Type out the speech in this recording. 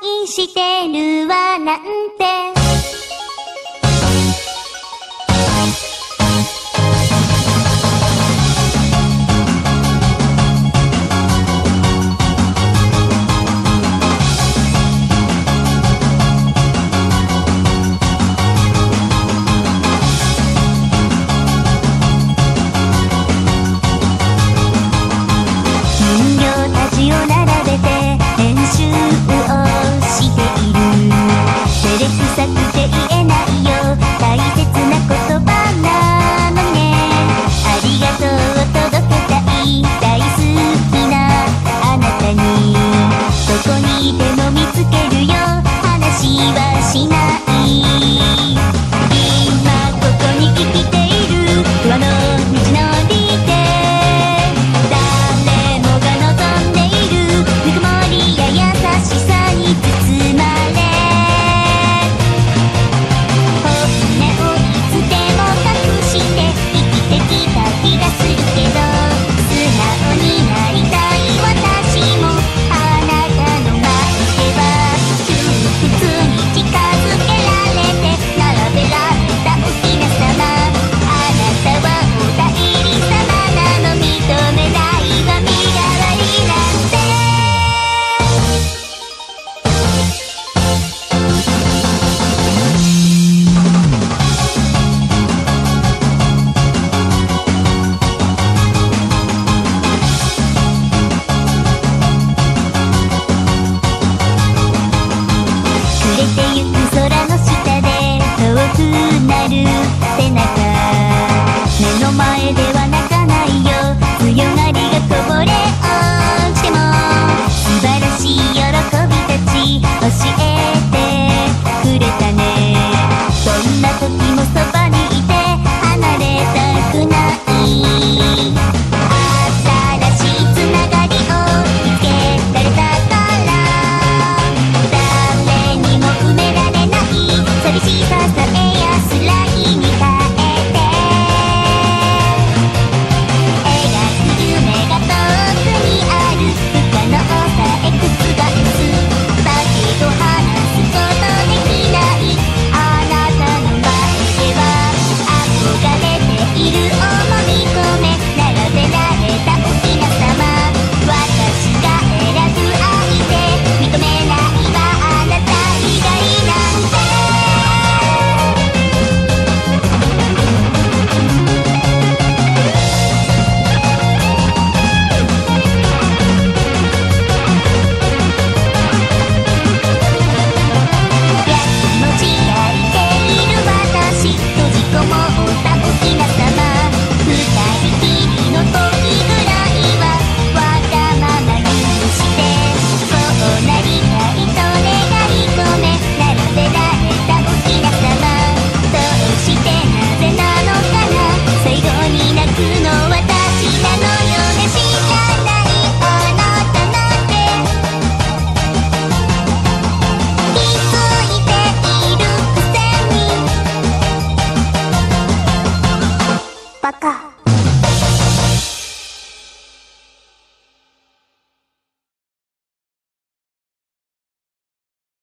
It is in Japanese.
愛してるわなんて背中目の前では泣かないよ強がりがこぼれ落ちても素晴らしい喜びたち教えてくれたねどんな時もそばにいて離れたくない新しいつながりを見つけられたから誰にも埋められない寂しささえ安らぎにバカ。